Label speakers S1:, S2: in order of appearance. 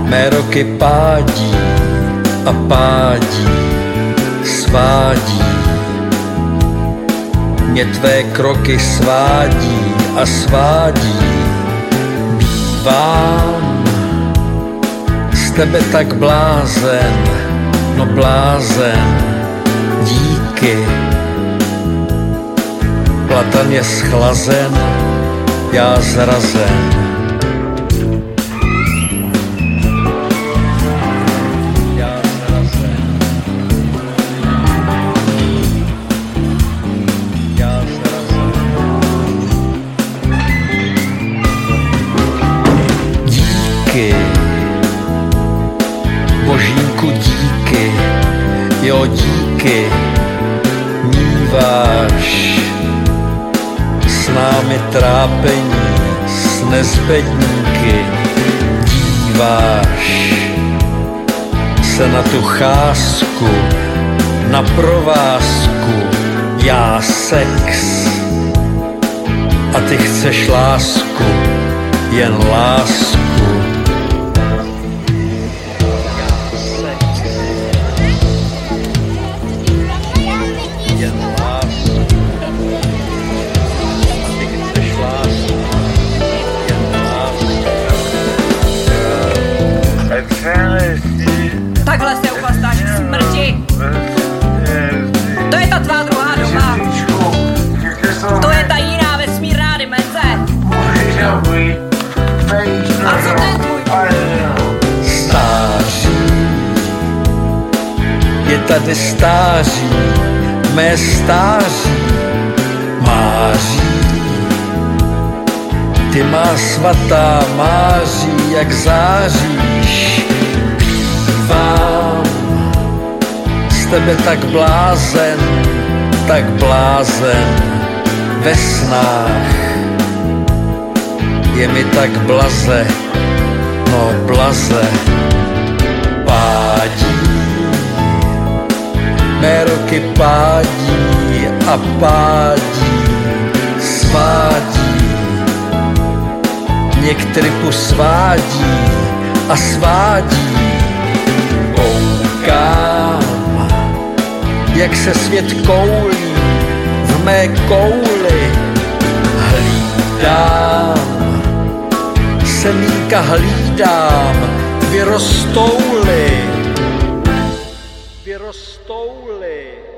S1: Mé roky pádí a pádí, svádí. Mě tvé kroky svádí a svádí. Bývám z tebe tak blázen, no blázen, díky. Platan je schlazen, já zrazen. Božínku díky, jo díky, míváš s námi trápení, s nezbedníky, díváš se na tu cházku, na provázku, já sex a ty chceš lásku, jen lásku.
S2: Takhle se uchlastáš k smrti. To je ta tvá druhá doba. To je ta jiná vesmírná dimenze. A co to je tvůj?
S1: Stáří, je tady stáří, mé stáří, máří. Ty má svatá máří, jak záříš. Bývám z tebe tak blázen ve snách. Je mi tak blaze, no blaze, pádí. Mé roky pádí a pádí, svádí. Některý svádí a svádí. Koukám, jak se svět koulí v mé kouli. Hlídám, semínka hlídám, vyrostou-li.